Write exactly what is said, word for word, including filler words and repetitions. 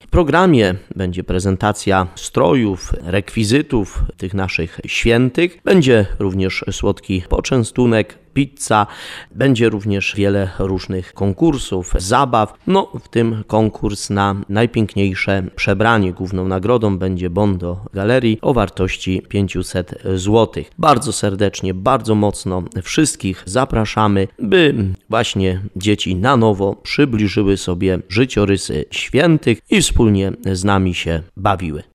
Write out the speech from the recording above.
W programie będzie prezentacja strojów, rekwizytów tych naszych świętych. Będzie również słodki poczęstunek, pizza, będzie również wiele różnych konkursów, zabaw, no w tym konkurs na najpiękniejsze przebranie. Główną nagrodą będzie bon do galerii o wartości pięćset złotych. Bardzo serdecznie, bardzo mocno wszystkich zapraszamy, by właśnie dzieci na nowo przybliżyły sobie życiorysy świętych i wspólnie z nami się bawiły.